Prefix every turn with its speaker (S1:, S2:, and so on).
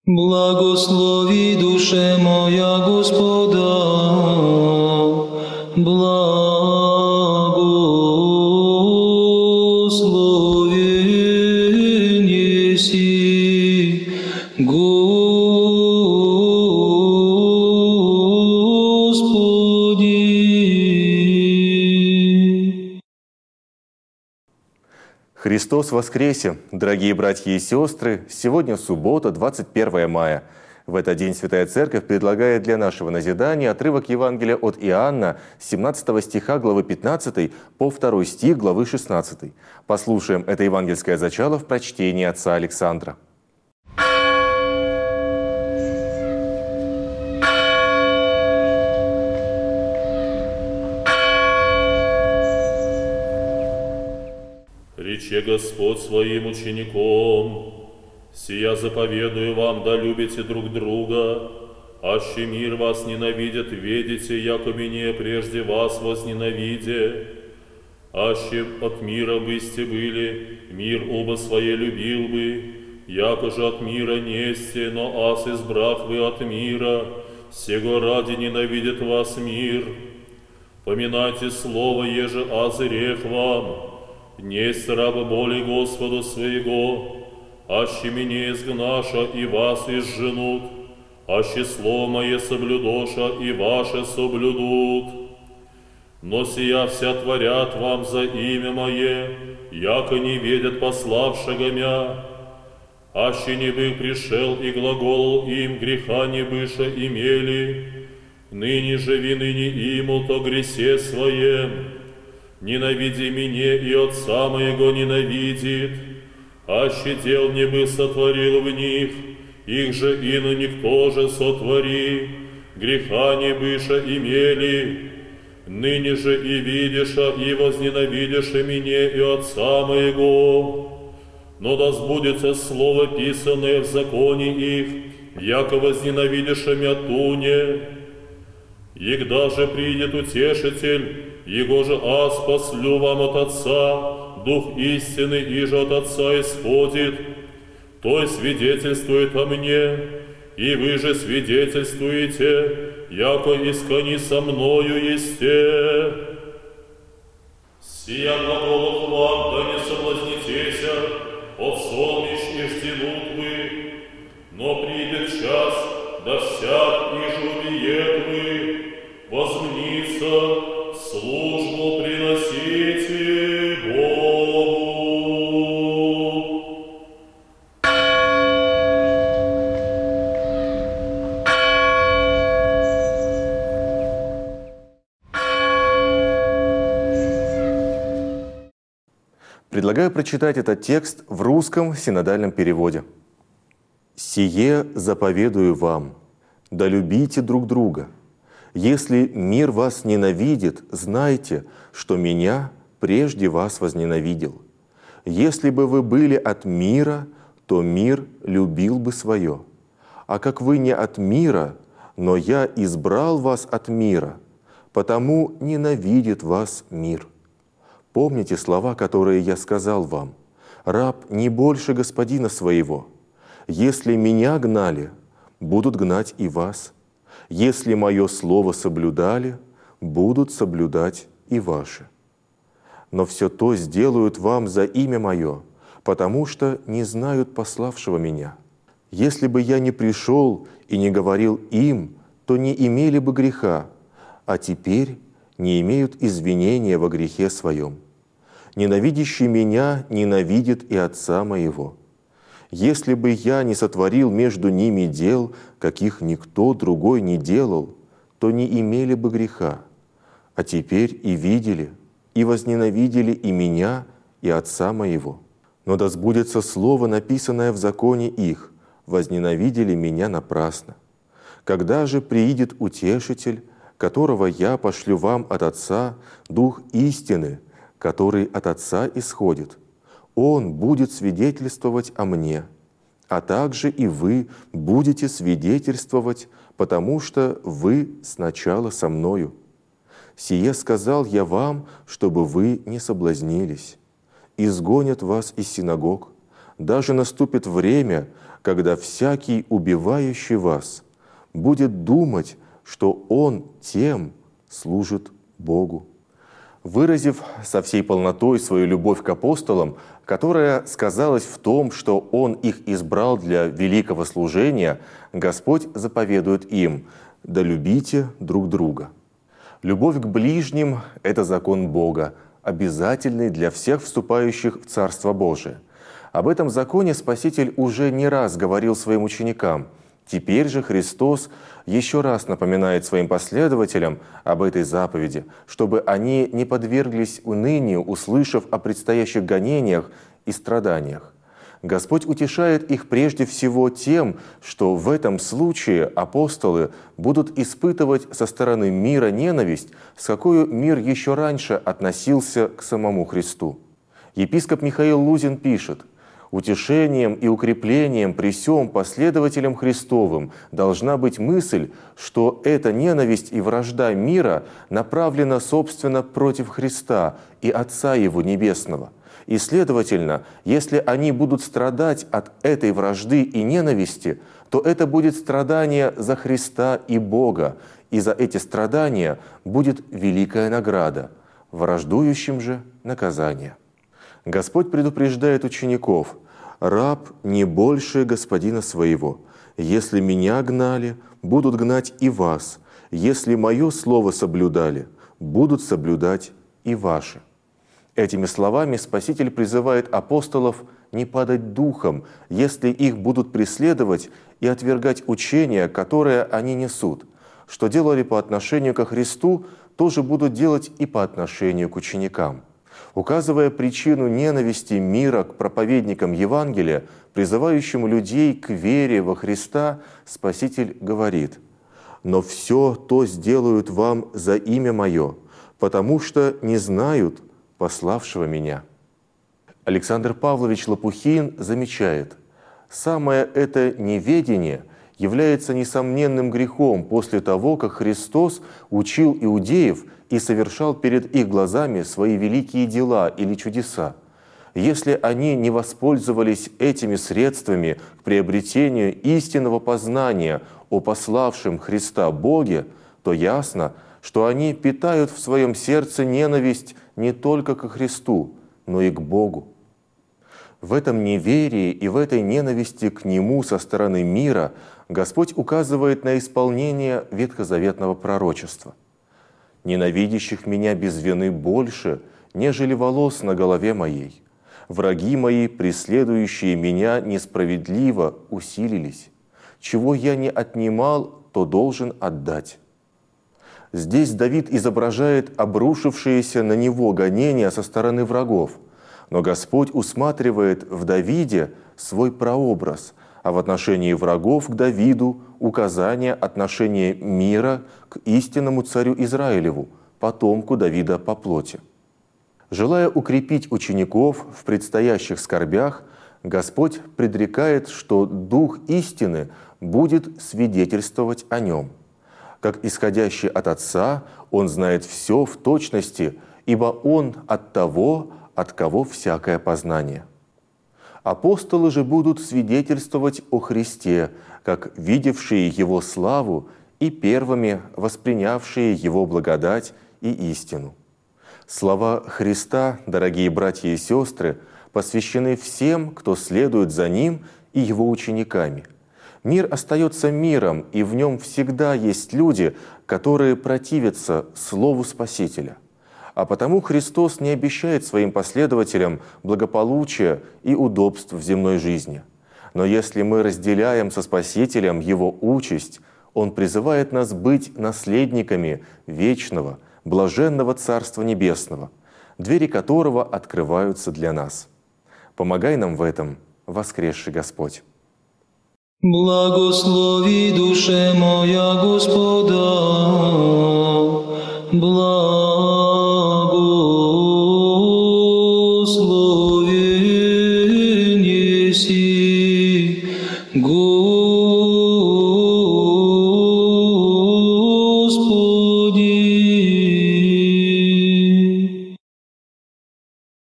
S1: Благослови, душе моя, Господа, благословен еси, Господи.
S2: Христос воскресе! Дорогие братья и сестры, сегодня суббота, 21 мая. В этот день Святая Церковь предлагает для нашего назидания отрывок Евангелия от Иоанна, 17 стиха главы 15 по 2 стих главы 16. Послушаем это евангельское зачало в прочтении отца Александра.
S3: Рече Господь своим учеником: «Сия заповедую вам, да любите друг друга, аще мир вас ненавидит, ведите, яко меня прежде вас возненавиде. Аще от мира бысте были, мир оба свое любил бы, яко же от мира несте, но аз избрах вы от мира, сего ради ненавидит вас мир. Поминайте слово, еже аз рех вам, несть раба боли Господу своего, аще меня изгнаша и вас изженут, аще слово мое соблюдоша и ваше соблюдут. Но сия вся творят вам за имя мое, яко не ведят пославшего мя. Аще не бы пришел и глаголал им, греха не быша имели, ныне же вины не иму, то гресе своем. Ненавиди меня, и Отца моего ненавидит, аще дел не бы сотворил в них, их же ино никто же сотвори, греха не быша имели. Ныне же и видиша, и возненавидиша меня и Отца моего. Но да сбудется слово, писанное в законе их, яко возненавидиша мя туне. Егда же придет Утешитель, Его же аз послю вам от Отца, Дух истины, иже от Отца исходит, Той свидетельствует о мне, и вы же свидетельствуете, яко искони со мною есте. Сия глаголов вам, да не соблазнитеся, от солнищ и жденут вы, но придет час, да всяк иже убиет вы, возмнится, службу приносите Богу.
S2: Предлагаю прочитать этот текст в русском синодальном переводе. «Сие заповедую вам, да любите друг друга. Если мир вас ненавидит, знайте, что меня прежде вас возненавидел. Если бы вы были от мира, то мир любил бы свое. А как вы не от мира, но я избрал вас от мира, потому ненавидит вас мир. Помните слова, которые я сказал вам: раб не больше господина своего. Если меня гнали, будут гнать и вас. Если мое слово соблюдали, будут соблюдать и ваши. Но все то сделают вам за имя мое, потому что не знают пославшего меня. Если бы я не пришел и не говорил им, то не имели бы греха, а теперь не имеют извинения во грехе своем. Ненавидящий меня ненавидит и Отца моего. Если бы я не сотворил между ними дел, каких никто другой не делал, то не имели бы греха. А теперь и видели, и возненавидели и меня, и Отца моего. Но да сбудется слово, написанное в законе их: возненавидели меня напрасно. Когда же приидет Утешитель, которого я пошлю вам от Отца, Дух истины, который от Отца исходит, Он будет свидетельствовать о мне, а также и вы будете свидетельствовать, потому что вы сначала со мною. Сие сказал я вам, чтобы вы не соблазнились. Изгонят вас из синагог. Даже наступит время, когда всякий, убивающий вас, будет думать, что он тем служит Богу». Выразив со всей полнотой свою любовь к апостолам, которая сказалась в том, что Он их избрал для великого служения, Господь заповедует им: «Да любите друг друга». Любовь к ближним – это закон Бога, обязательный для всех вступающих в Царство Божие. Об этом законе Спаситель уже не раз говорил своим ученикам. Теперь же Христос еще раз напоминает своим последователям об этой заповеди, чтобы они не подверглись унынию, услышав о предстоящих гонениях и страданиях. Господь утешает их прежде всего тем, что в этом случае апостолы будут испытывать со стороны мира ненависть, с какой мир еще раньше относился к самому Христу. Епископ Михаил Лузин пишет: «Утешением и укреплением при сём последователям Христовым должна быть мысль, что эта ненависть и вражда мира направлена, собственно, против Христа и Отца Его Небесного. И, следовательно, если они будут страдать от этой вражды и ненависти, то это будет страдание за Христа и Бога, и за эти страдания будет великая награда, враждующим же наказание». Господь предупреждает учеников: «Раб не больше господина своего. Если меня гнали, будут гнать и вас. Если мое слово соблюдали, будут соблюдать и ваши». Этими словами Спаситель призывает апостолов не падать духом, если их будут преследовать и отвергать учения, которые они несут. Что делали по отношению ко Христу, тоже будут делать и по отношению к ученикам. Указывая причину ненависти мира к проповедникам Евангелия, призывающим людей к вере во Христа, Спаситель говорит: «Но все то сделают вам за имя Мое, потому что не знают пославшего Меня». Александр Павлович Лопухин замечает: «Самое это неведение является несомненным грехом после того, как Христос учил иудеев и совершал перед их глазами свои великие дела или чудеса. Если они не воспользовались этими средствами к приобретению истинного познания о пославшем Христа Боге, то ясно, что они питают в своем сердце ненависть не только ко Христу, но и к Богу. В этом неверии и в этой ненависти к Нему со стороны мира Господь указывает на исполнение ветхозаветного пророчества: «Ненавидящих Меня без вины больше, нежели волос на голове Моей. Враги Мои, преследующие Меня несправедливо, усилились. Чего Я не отнимал, то должен отдать». Здесь Давид изображает обрушившиеся на него гонения со стороны врагов, но Господь усматривает в Давиде свой прообраз, а в отношении врагов к Давиду указание отношения мира к истинному царю Израилеву, потомку Давида по плоти. Желая укрепить учеников в предстоящих скорбях, Господь предрекает, что Дух истины будет свидетельствовать о нем. Как исходящий от Отца, Он знает все в точности, ибо Он от того, от кого всякое познание. Апостолы же будут свидетельствовать о Христе, как видевшие Его славу и первыми воспринявшие Его благодать и истину. Слова Христа, дорогие братья и сестры, посвящены всем, кто следует за Ним и Его учениками. Мир остается миром, и в нем всегда есть люди, которые противятся Слову Спасителя. А потому Христос не обещает своим последователям благополучия и удобств в земной жизни. Но если мы разделяем со Спасителем Его участь, Он призывает нас быть наследниками вечного, блаженного Царства Небесного, двери которого открываются для нас. Помогай нам в этом, воскресший Господь.
S1: Благослови душе моя Господа.